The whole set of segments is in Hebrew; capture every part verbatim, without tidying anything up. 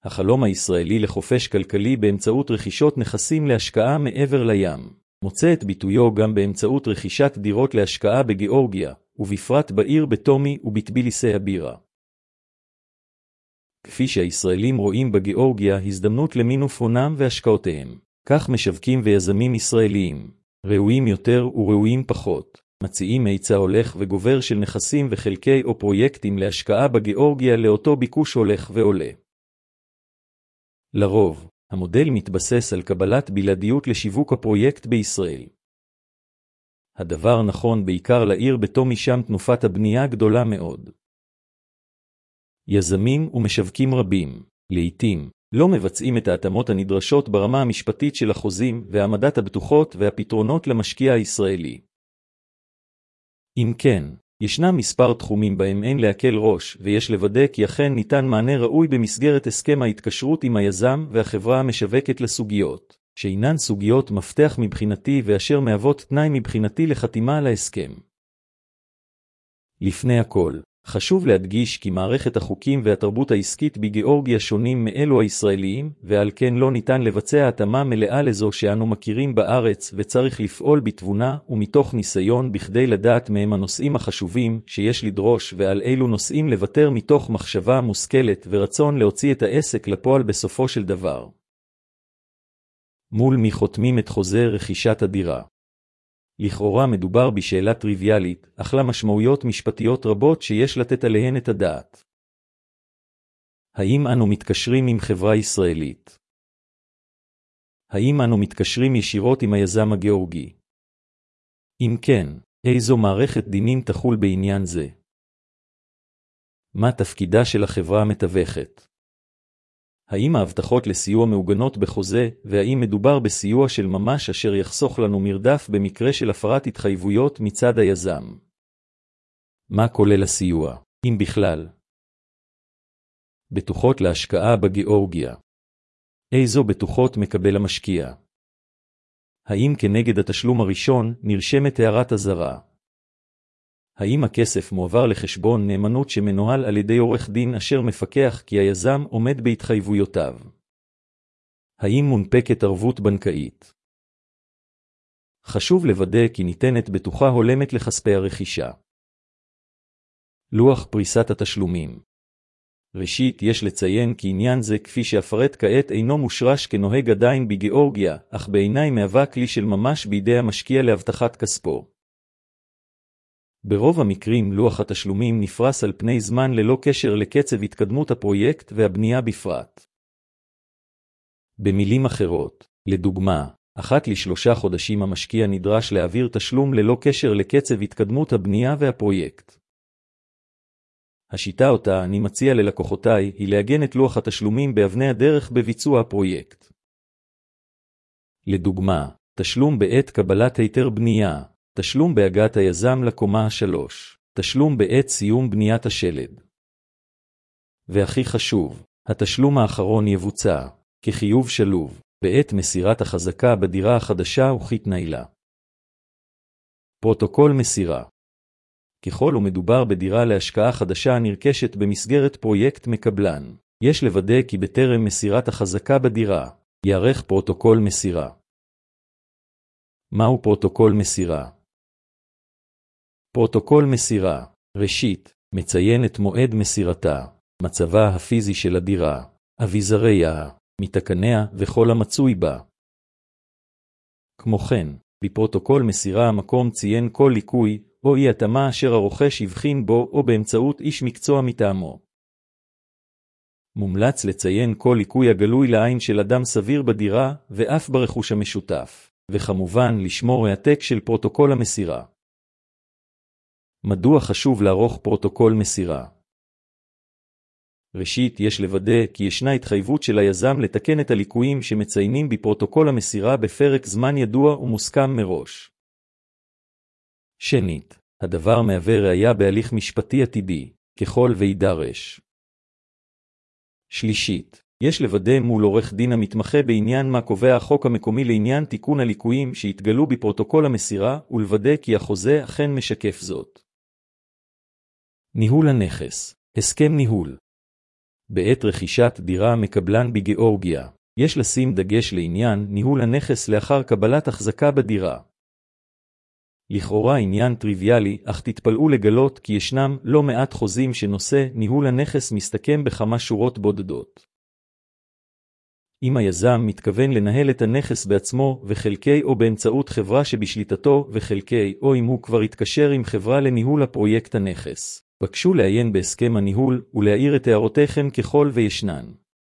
החלום הישראלי לחופש כלכלי באמצעות רכישות נכסים להשקעה מעבר לים, מוצא את ביטויו גם באמצעות רכישת דירות להשקעה בגיאורגיה, ובפרט בעיר בטומי ובטביליסי הבירה. כפי שהישראלים רואים בגיאורגיה הזדמנות למינוף הונם והשקעותיהם, כך משווקים ויזמים ישראליים, ראויים יותר וראויים פחות, מציעים היצע הולך וגובר של נכסים וחלקי או פרויקטים להשקעה בגיאורגיה לאותו ביקוש הולך ועולה. לרוב, המודל מתבסס על קבלת בלעדיות לשיווק הפרויקט בישראל. הדבר נכון בעיקר לעיר בטומי, שם תנופת הבנייה גדולה מאוד. יזמים ומשווקים רבים, לעתים, לא מבצעים את ההתאמות הנדרשות ברמה המשפטית של החוזים והעמדת הבטוחות והפתרונות למשקיע הישראלי. אם כן, ישנם מספר תחומים בהם אין להקל ראש, ויש לוודא כי אכן ניתן מענה ראוי במסגרת הסכם ההתקשרות עם היזם והחברה המשווקת לסוגיות, שאינן סוגיות מפתח מבחינתי ואשר מהוות תנאי מבחינתי לחתימה על ההסכם. לפני הכל, חשוב להדגיש כי מערכת החוקים והתרבות העסקית בגיאורגיה שונים מאלו הישראליים, ועל כן לא ניתן לבצע התאמה מלאה לזו שאנו מכירים בארץ, וצריך לפעול בתבונה ומתוך ניסיון בכדי לדעת מהם הנושאים החשובים שיש לדרוש ועל אילו נושאים לוותר מתוך מחשבה מושכלת ורצון להוציא את העסק לפועל בסופו של דבר. מול מי חותמים את חוזה רכישת הדירה? לכאורה מדובר בשאלה טריוויאלית, אך לה משמעויות משפטיות רבות שיש לתת עליהן את הדעת. האם אנו מתקשרים עם חברה ישראלית? האם אנו מתקשרים ישירות עם היזם הגיאורגי? אם כן, איזו מערכת דינים תחול בעניין זה? מה תפקידה של החברה המתווכת? האם ההבטחות לסיוע מעוגנות בחוזה, והאם מדובר בסיוע של ממש אשר יחסוך לנו מרדף במקרה של הפרת התחייבויות מצד היזם? מה כולל הסיוע, אם בכלל? בטוחות להשקעה בגיאורגיה. איזו בטוחות מקבל המשקיע? האם כנגד התשלום הראשון נרשמת הערת אזהרה? האם הכסף מועבר לחשבון נאמנות שמנוהל על ידי עורך דין אשר מפקח כי היזם עומד בהתחייבויותיו? האם מונפקת ערבות בנקאית? חשוב לוודא כי ניתנת בטוחה הולמת לכספי הרכישה. לוח פריסת התשלומים. ראשית, יש לציין כי עניין זה כפי שאפרט כעת אינו מושרש כנוהג עדיין בגיאורגיה, אך בעיניי מהווה כלי של ממש בידי המשקיע להבטחת כספו. ברוב המקרים לוח התשלומים נפרס על פני זמן ללא קשר לקצב התקדמות הפרויקט והבנייה בפרט. במילים אחרות, לדוגמה, אחת לשלושה חודשים המשקיע נדרש להעביר תשלום ללא קשר לקצב התקדמות הבנייה והפרויקט. השיטה אותה אני מציע ללקוחותיי היא לעגן את לוח התשלומים באבני הדרך בביצוע הפרויקט. לדוגמה, תשלום בעת קבלת היתר בנייה, תשלום בהגעת היזם לקומה השלוש, תשלום בעת סיום בניית השלד. והכי חשוב, התשלום האחרון יבוצע, כחיוב שלוב, בעת מסירת החזקה בדירה החדשה וכתנאי לה. פרוטוקול מסירה. ככל ומדובר בדירה להשקעה חדשה נרכשת במסגרת פרויקט מקבלן, יש לוודא כי בטרם מסירת החזקה בדירה, יערך פרוטוקול מסירה. מהו פרוטוקול מסירה? פרוטוקול מסירה, ראשית, מציין את מועד מסירתה, מצבה הפיזי של הדירה, אביזריה, מתקניה וכל המצוי בה. כמו כן, בפרוטוקול מסירה המקום ציין כל ליקוי או אי התאמה אשר הרוכש יבחין בו או באמצעות איש מקצוע מטעמו. מומלץ לציין כל ליקוי הגלוי לעין של אדם סביר בדירה ואף ברכוש המשותף, וכמובן לשמור העתק של פרוטוקול המסירה. מדוע חשוב לערוך פרוטוקול מסירה? ראשית, יש לוודא כי ישנה התחייבות של היזם לתקן את הליקויים שמציינים בפרוטוקול המסירה בפרק זמן ידוע ומוסכם מראש. שנית, הדבר מהווה ראיה בהליך משפטי עתידי, ככל וידרש. שלישית, יש לוודא מול עורך דין המתמחה בעניין מה קובע החוק המקומי לעניין תיקון הליקויים שהתגלו בפרוטוקול המסירה, ולוודא כי החוזה אכן משקף זאת. ניהול הנכס, הסכם ניהול. בעת רכישת דירה מקבלן בגיאורגיה, יש לשים דגש לעניין ניהול הנכס לאחר קבלת החזקה בדירה. לכאורה עניין טריוויאלי, אך תתפלאו לגלות כי ישנם לא מעט חוזים שנושא ניהול הנכס מסתכם בכמה שורות בודדות. אם היזם מתכוון לנהל את הנכס בעצמו וחלקי או באמצעות חברה שבשליטתו וחלקי, או אם הוא כבר התקשר עם חברה לניהול הפרויקט הנכס, בקשו לעיין בהסכם הניהול ולהעיר את הערותיכם ככל וישנן.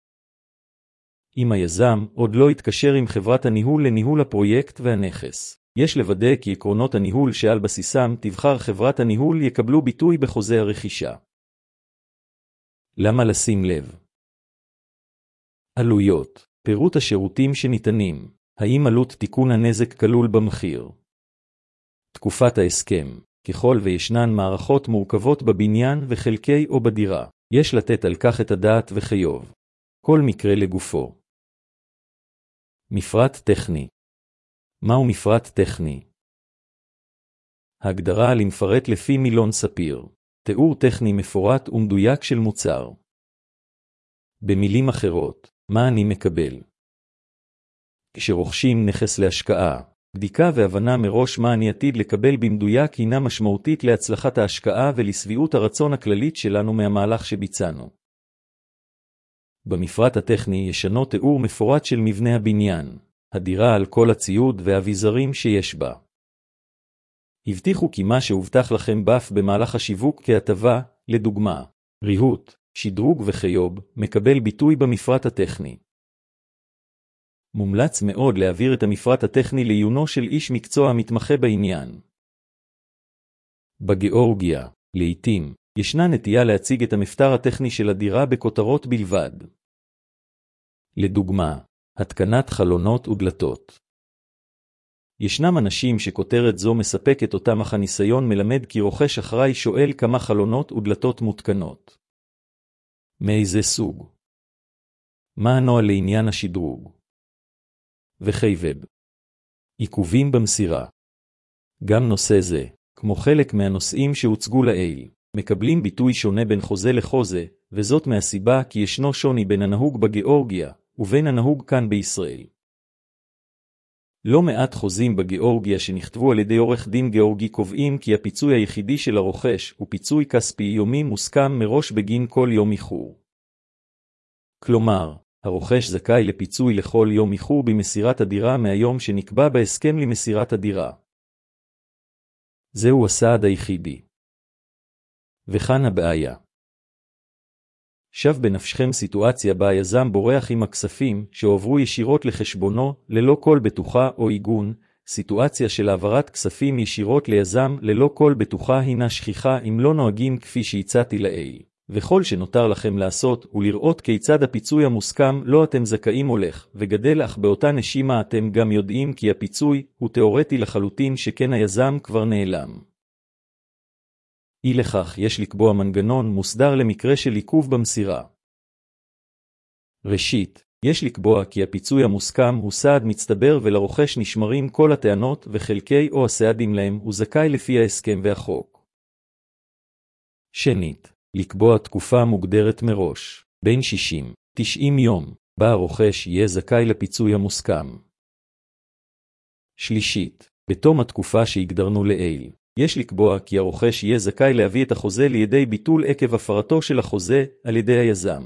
אם היזם עוד לא התקשר עם חברת הניהול לניהול הפרויקט והנכס, יש לוודא כי עקרונות הניהול שעל בסיסם תבחר חברת הניהול יקבלו ביטוי בחוזה הרכישה. למה לשים לב? עלויות, פירוט השירותים שניתנים, האם עלות תיקון הנזק כלול במחיר? תקופת ההסכם, ככל וישנן מערכות מורכבות בבניין וחלקי או בדירה, יש לתת על כך את הדעת וחיוב. כל מקרה לגופו. מפרט טכני. מהו מפרט טכני? הגדרה למפרט לפי מילון ספיר. תיאור טכני מפורט ומדויק של מוצר. במילים אחרות, מה אני מקבל? כשרוכשים נכס להשקעה, בדיקה והבנה מראש מה אני עתיד לקבל במדויק הינה משמעותית להצלחת ההשקעה ולסביעות הרצון הכללית שלנו מהמהלך שביצענו. במפרט הטכני ישנו תיאור מפורט של מבנה הבניין, הדירה על כל הציוד והאביזרים שיש בה. הבטיחו כי מה שהובטח לכם באף במהלך השיווק כהטבה, לדוגמה, ריהוט, שדרוג וחיוב, מקבל ביטוי במפרט הטכני. מומלץ מאוד להעביר את המפרט הטכני לעיונו של איש מקצוע המתמחה בעניין. בגיאורגיה, לעתים, ישנה נטייה להציג את המפתר הטכני של הדירה בכותרות בלבד. לדוגמה, התקנת חלונות ודלתות. ישנם אנשים שכותרת זו מספקת אותם אך הניסיון מלמד כי רוכש אחראי שואל כמה חלונות ודלתות מותקנות. מאיזה סוג? מה הנוהל לעניין השדרוג? וחייבב. עיכובים במסירה. גם נושא זה, כמו חלק מהנושאים שהוצגו לעיל, מקבלים ביטוי שונה בין חוזה לחוזה, וזאת מהסיבה כי ישנו שוני בין הנהוג בגיאורגיה ובין הנהוג כאן בישראל. לא מעט חוזים בגיאורגיה שנכתבו על ידי עורך דין גיאורגי קובעים כי הפיצוי היחידי של הרוכש הוא פיצוי כספי יומי מוסכם מראש בגין כל יום איחור. כלומר, הרוכש זכאי לפיצוי לכל יום איחור במסירת הדירה מהיום שנקבע בהסכם למסירת הדירה. זהו הסעד היחידי. וכאן הבעיה. שב בנפשכם סיטואציה בה היזם בורח עם הכספים שהועברו ישירות לחשבונו ללא כל בטוחה או עיגון. סיטואציה של העברת כספים ישירות ליזם ללא כל בטוחה הינה שכיחה אם לא נוהגים כפי שהצעתי לעיל. וכל שנותר לכם לעשות הוא לראות כיצד הפיצוי המוסכם לא אתם זכאים הולך וגדל, אך באותה נשימה אתם גם יודעים כי הפיצוי הוא תיאורטי לחלוטין שכן היזם כבר נעלם. אי לכך יש לקבוע מנגנון מוסדר למקרה של עיכוב במסירה. ראשית, יש לקבוע כי הפיצוי המוסכם הוא סעד מצטבר ולרוכש נשמרים כל הטענות וחלקי או הסעדים להם הוא זכאי לפי ההסכם והחוק. שנית, לקבוע תקופה מוגדרת מראש, בין שישים עד תשעים יום, בה הרוכש יהיה זכאי לפיצוי המוסכם. שלישית, בתום התקופה שהגדרנו לעיל, יש לקבוע כי הרוכש יהיה זכאי להביא את החוזה לידי ביטול עקב הפרתו של החוזה על ידי היזם.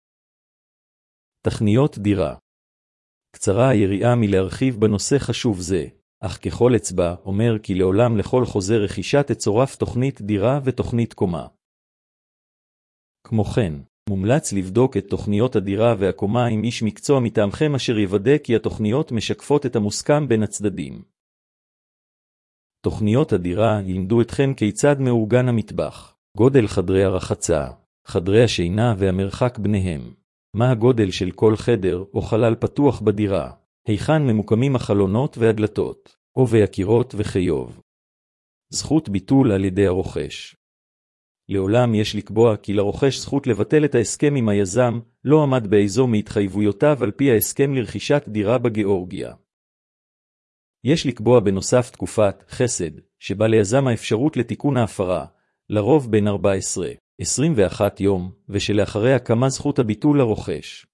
תכניות דירה. קצרה היריעה מלהרחיב בנושא חשוב זה, אך ככל אצבע אומר כי לעולם לכל חוזה רכישה תצורף תוכנית דירה ותוכנית קומה. כמו כן, מומלץ לבדוק את תוכניות הדירה והקומה עם איש מקצוע מטעמכם אשר יוודא כי התוכניות משקפות את המוסכם בין הצדדים. תוכניות הדירה ילמדו אתכם כיצד מאורגן המטבח, גודל חדרי הרחצה, חדרי השינה והמרחק ביניהם, מה הגודל של כל חדר או חלל פתוח בדירה, היכן ממוקמים החלונות והדלתות, עובי הקירות וחיוב. זכות ביטול על ידי הרוכש. לעולם יש לקבוע כי לרוכש זכות לבטל את ההסכם עם היזם, לא עמד באיזו מהתחייבויותיו על פי ההסכם לרכישת דירה בגיאורגיה. יש לקבוע בנוסף תקופת חסד, שבה ליזם האפשרות לתיקון ההפרה, לרוב בין ארבע עשרה עשרים ואחד יום, ושלאחריה קמה זכות הביטול לרוכש.